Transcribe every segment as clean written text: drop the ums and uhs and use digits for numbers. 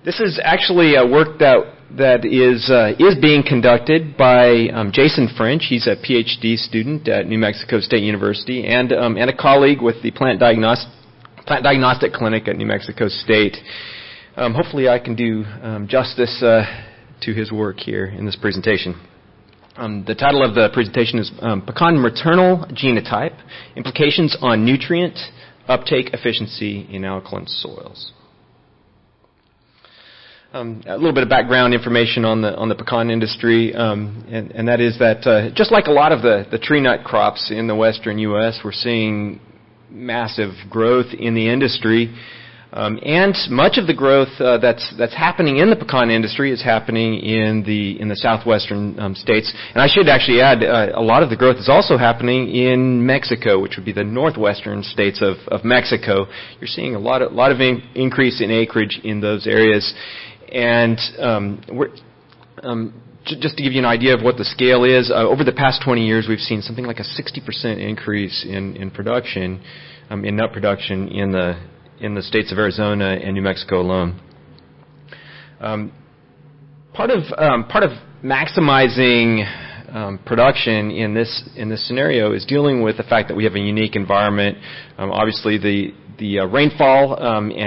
This is actually a work that is being conducted by Jason French. He's a PhD student at New Mexico State University and a colleague with the Plant Diagnostic Clinic at New Mexico State. Hopefully I can do justice to his work here in this presentation. The title of the presentation is Pecan Maternal Genotype, Implications on Nutrient Uptake Efficiency in Alkaline Soils. A little bit of background information on the pecan industry, and that is that just like a lot of the tree nut crops in the western U.S., we're seeing massive growth in the industry, and much of the growth that's happening in the pecan industry is happening in the southwestern states. And I should actually add, a lot of the growth is also happening in Mexico, which would be the northwestern states of Mexico. You're seeing a lot of increase in acreage in those areas. And just to give you an idea of what the scale is, over the past 20 years, we've seen something like a 60% increase in production, in nut production in the states of Arizona and New Mexico alone. Part of maximizing production in this scenario is dealing with the fact that we have a unique environment. Obviously, the rainfall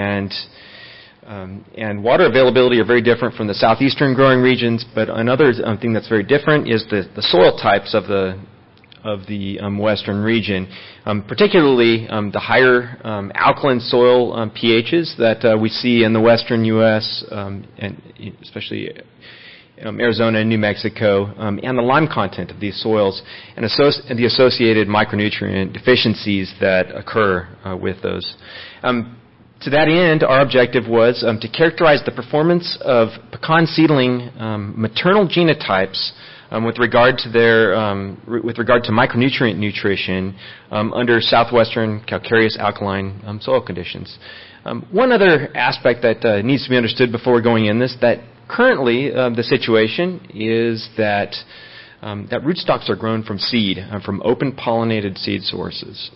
and water availability are very different from the southeastern growing regions, but another thing that's very different is the soil types of the western region, particularly the higher alkaline soil pHs that we see in the western U.S. And especially Arizona and New Mexico, and the lime content of these soils and the associated micronutrient deficiencies that occur with those. To that end, our objective was to characterize the performance of pecan seedling maternal genotypes with regard to micronutrient nutrition under southwestern calcareous alkaline soil conditions. One other aspect that needs to be understood before going in this, that currently the situation is that rootstocks are grown from seed, from open pollinated seed sources.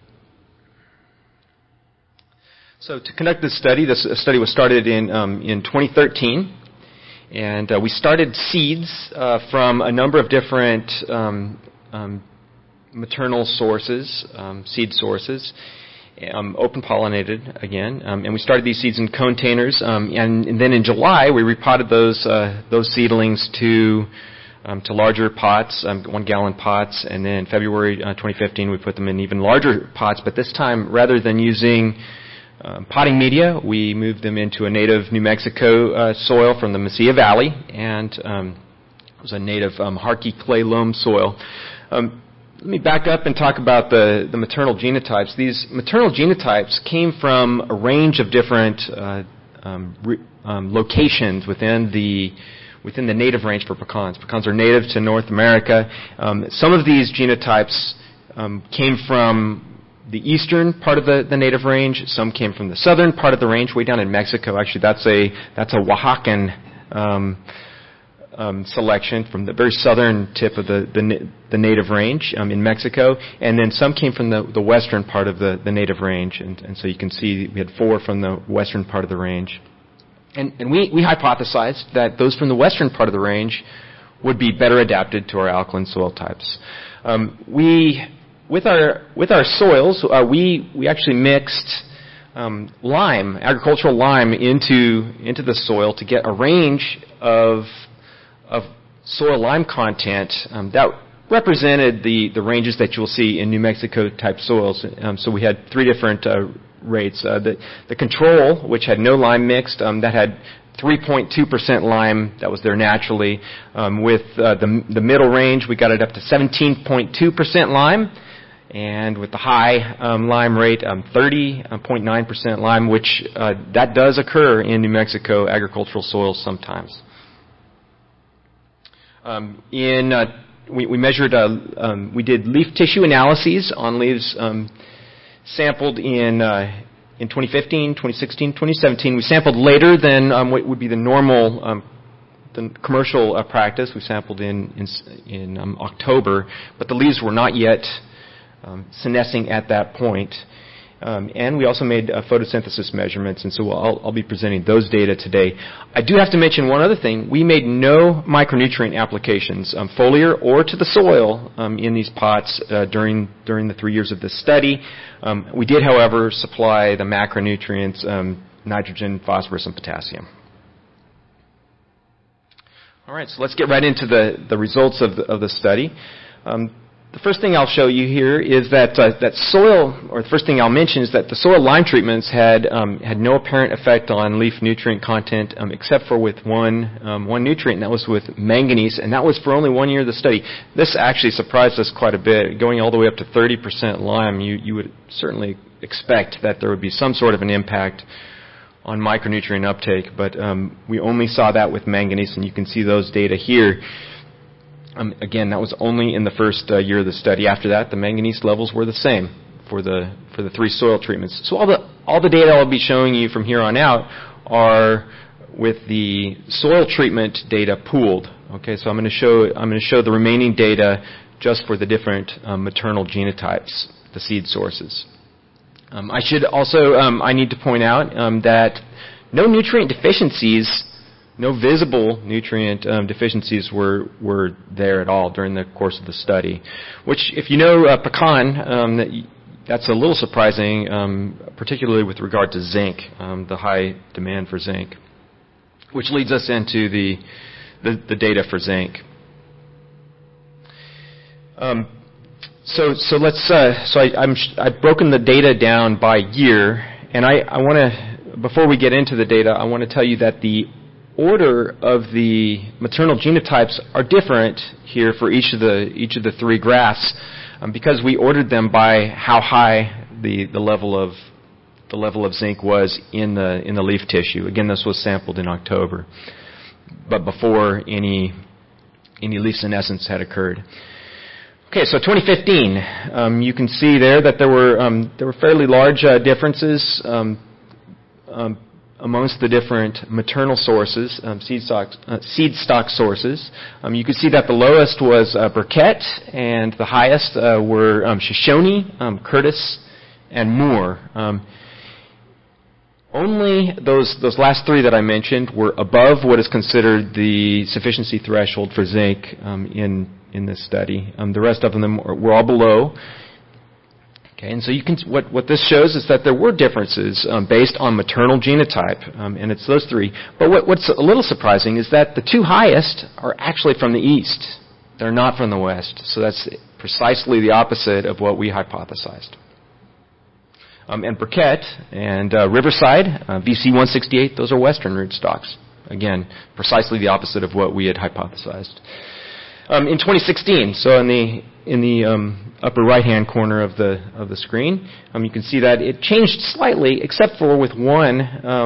So to conduct this study was started in 2013, and we started seeds from a number of different maternal sources, seed sources, open pollinated again, and we started these seeds in containers, and then in July we repotted those seedlings to larger pots, 1 gallon pots, and then in February 2015 we put them in even larger pots, but this time rather than using potting media, we moved them into a native New Mexico soil from the Mesilla Valley, and it was a native Harkey clay loam soil. Let me back up and talk about the maternal genotypes. These maternal genotypes came from a range of different locations within the native range for pecans. Pecans are native to North America. Some of these genotypes came from the eastern part of the native range. Some came from the southern part of the range, way down in Mexico. Actually, that's a Oaxacan selection from the very southern tip of the native range in Mexico. And then some came from the western part of the native range. And so you can see we had 4 from the western part of the range. And we hypothesized that those from the western part of the range would be better adapted to our alkaline soil types. With our soils, we actually mixed lime, agricultural lime, into the soil to get a range of soil lime content that represented the ranges that you'll see in New Mexico type soils. So we had 3 different rates. The control, which had no lime mixed, that had 3.2% lime that was there naturally. With the middle range, we got it up to 17.2% lime. And with the high lime rate, 30.9% lime, which that does occur in New Mexico agricultural soils sometimes. We measured, we did leaf tissue analyses on leaves sampled in 2015, 2016, 2017. We sampled later than what would be the normal the commercial practice. We sampled in October, but the leaves were not yet senescing at that point. And we also made photosynthesis measurements, and so I'll be presenting those data today. I do have to mention one other thing. We made no micronutrient applications, foliar or to the soil, in these pots during the 3 years of this study. We did, however, supply the macronutrients, nitrogen, phosphorus, and potassium. All right, so let's get right into the results of the study. The first thing I'll show you here is that soil, or the first thing I'll mention is that the soil lime treatments had no apparent effect on leaf nutrient content, except for with one nutrient, and that was with manganese, and that was for only 1 year of the study. This actually surprised us quite a bit. Going all the way up to 30% lime, you would certainly expect that there would be some sort of an impact on micronutrient uptake, but we only saw that with manganese, and you can see those data here. Again, that was only in the first year of the study. After that, the manganese levels were the same for the 3 soil treatments. So all the data I'll be showing you from here on out are with the soil treatment data pooled. Okay, so I'm going to show the remaining data just for the different maternal genotypes, the seed sources. I should also I need to point out that no nutrient deficiencies. No visible nutrient deficiencies were there at all during the course of the study, which, if you know pecan, that's a little surprising, particularly with regard to zinc, the high demand for zinc, which leads us into the data for zinc. So I've broken the data down by year, and I want to, before we get into the data, I want to tell you that the order of the maternal genotypes are different here for each of the 3 graphs, because we ordered them by how high the level of zinc was in the leaf tissue. Again, this was sampled in October, but before any leaf senescence had occurred. Okay, so 2015, you can see there that there were fairly large differences amongst the different maternal sources, seed stock sources. You can see that the lowest was Burkett, and the highest were Shoshone, Curtis, and Moore. Only those last 3 that I mentioned were above what is considered the sufficiency threshold for zinc in this study. The rest of them were all below. Okay, and so you can, what this shows is that there were differences based on maternal genotype, and it's those 3. But what's a little surprising is that the 2 highest are actually from the east. They're not from the west. So that's precisely the opposite of what we hypothesized. And Burkett and Riverside, VC 168, those are western rootstocks. Again, precisely the opposite of what we had hypothesized. In 2016, so in the upper right-hand corner of the screen, you can see that it changed slightly, except for with one.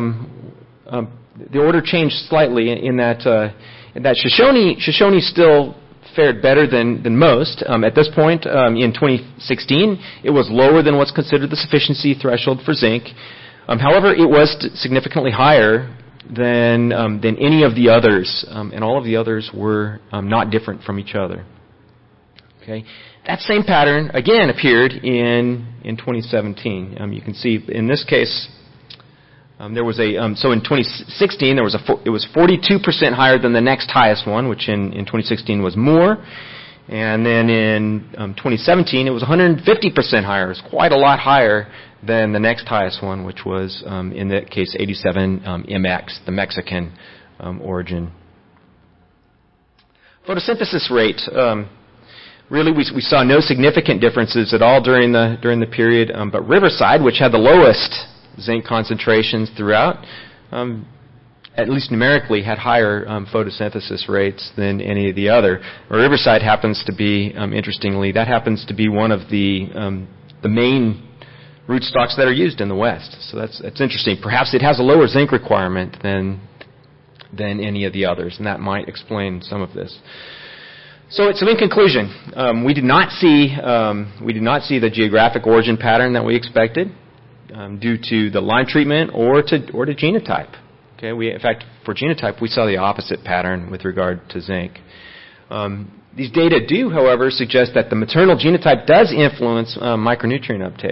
The order changed slightly in that Shoshone still fared better than most. At this point, in 2016, it was lower than what's considered the sufficiency threshold for zinc. However, it was significantly higher than any of the others, and all of the others were not different from each other. Okay, that same pattern again appeared in 2017. You can see in this case there was so in 2016 it was 42% higher than the next highest one, which in 2016 was Moore, and then in 2017 it was 150% higher. It was quite a lot higher than the next highest one, which was, in that case, 87 MX, the Mexican origin. Photosynthesis rate. Really, we saw no significant differences at all during the period, but Riverside, which had the lowest zinc concentrations throughout, at least numerically, had higher photosynthesis rates than any of the other. Riverside happens to be, interestingly, that happens to be one of the main rootstocks that are used in the West. So that's interesting. Perhaps it has a lower zinc requirement than any of the others, and that might explain some of this. So in conclusion, we did not see the geographic origin pattern that we expected due to the lime treatment or to genotype. Okay, in fact, for genotype, we saw the opposite pattern with regard to zinc. These data do, however, suggest that the maternal genotype does influence micronutrient uptake.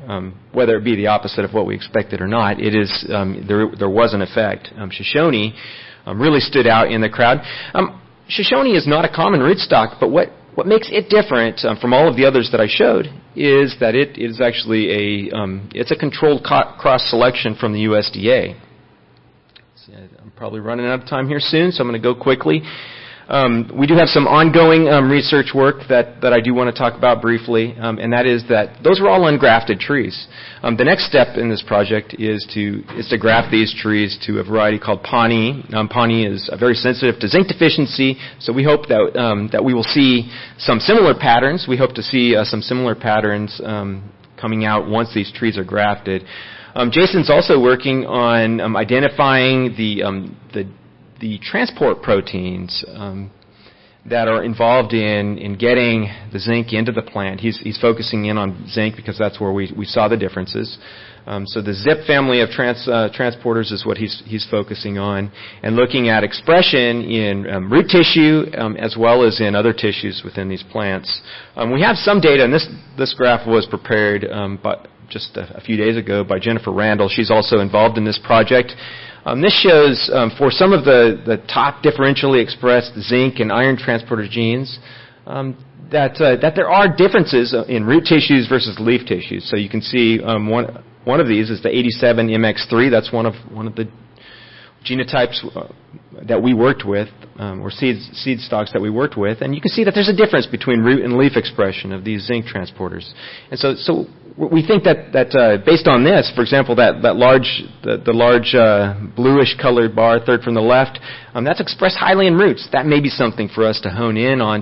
whether it be the opposite of what we expected or not, it is there was an effect. Shoshone really stood out in the crowd. Shoshone is not a common rootstock, but what makes it different from all of the others that I showed is that it is actually it's a controlled cross selection from the USDA. I'm probably running out of time here soon, so I'm going to go quickly. We do have some ongoing research work that I do want to talk about briefly, and that is that those are all ungrafted trees. The next step in this project is to graft these trees to a variety called Pawnee. Pawnee is very sensitive to zinc deficiency, so we hope that we will see some similar patterns. We hope to see some similar patterns coming out once these trees are grafted. Jason's also working on identifying the transport proteins that are involved in getting the zinc into the plant. He's focusing in on zinc because that's where we saw the differences. So the ZIP family of transporters is what he's focusing on, and looking at expression in root tissue as well as in other tissues within these plants. We have some data, and this graph was prepared just a few days ago by Jennifer Randall. She's also involved in this project. This shows for some of the top differentially expressed zinc and iron transporter genes that there are differences in root tissues versus leaf tissues. So you can see one of these is the 87MX3. That's one of the genotypes that we worked with, or seed stocks that we worked with, and you can see that there's a difference between root and leaf expression of these zinc transporters. And so we think that based on this, for example, the large bluish colored bar, third from the left, that's expressed highly in roots. That may be something for us to hone in on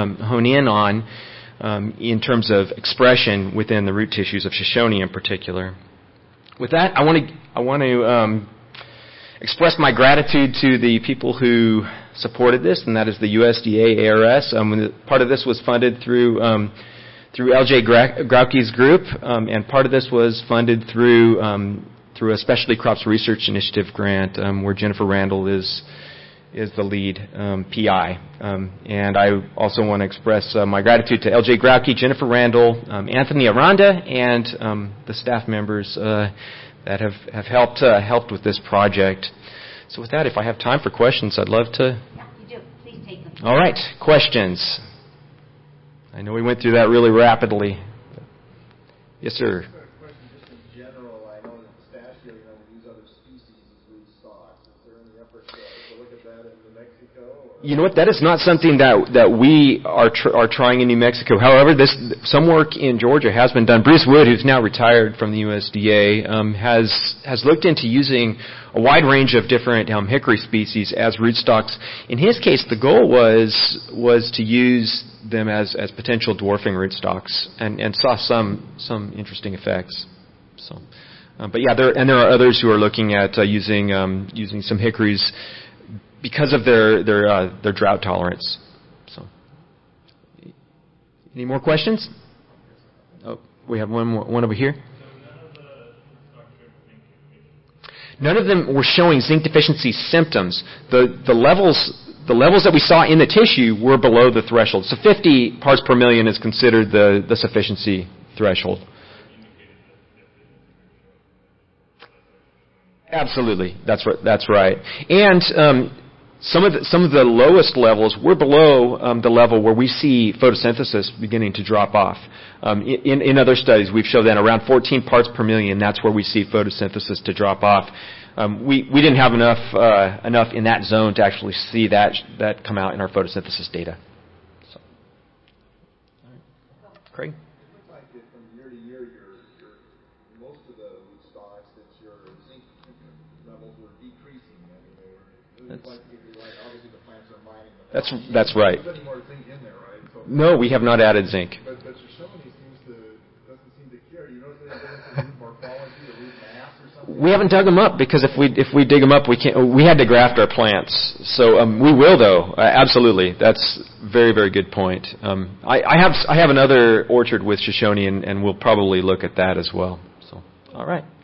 in terms of expression within the root tissues of Shoshone in particular. With that, I want to express my gratitude to the people who supported this, and that is the USDA ARS. Part of this was funded through L.J. Grauke's group, and part of this was funded through a Specialty Crops Research Initiative grant, where Jennifer Randall is the lead PI. And I also want to express my gratitude to L.J. Grauke, Jennifer Randall, Anthony Aranda, and the staff members that have helped with this project. So with that, if I have time for questions, I'd love to. Yeah, you do. Please take them. All right, questions. I know we went through that really rapidly. Yes, sir. Question just in general. I know that pistachio, we use other species as root stocks. Is there any effort to look at that in New Mexico? Or? You know what? That is not something that we are trying in New Mexico. However, some work in Georgia has been done. Bruce Wood, who's now retired from the USDA, has looked into using a wide range of different hickory species as rootstocks. In his case, the goal was to use them as potential dwarfing rootstocks, and saw some interesting effects. So, but yeah, there are others who are looking at using some hickories because of their drought tolerance. So, any more questions? Oh, we have one over here. None of them were showing zinc deficiency symptoms. The levels that we saw in the tissue were below the threshold. So 50 parts per million is considered the sufficiency threshold. Absolutely, that's right. And some of the lowest levels were below the level where we see photosynthesis beginning to drop off. In other studies, we've shown that around 14 parts per million, that's where we see photosynthesis to drop off. We didn't have enough in that zone to actually see that come out in our photosynthesis data. So, all right. Craig? It looks like from year to year, most of the stocks that your zinc levels were decreasing. Obviously the plants are mining them. That's right. There's any more zinc in there, right? So, no, we have not added zinc. But Shoshone doesn't seem to care. You notice that it root morphology, the root mass or something? We haven't dug them up because if we dig them up, we can't. We had to graft our plants. So we will though. Absolutely. That's very, very good point. I have another orchard with Shoshone, and we'll probably look at that as well. So all right.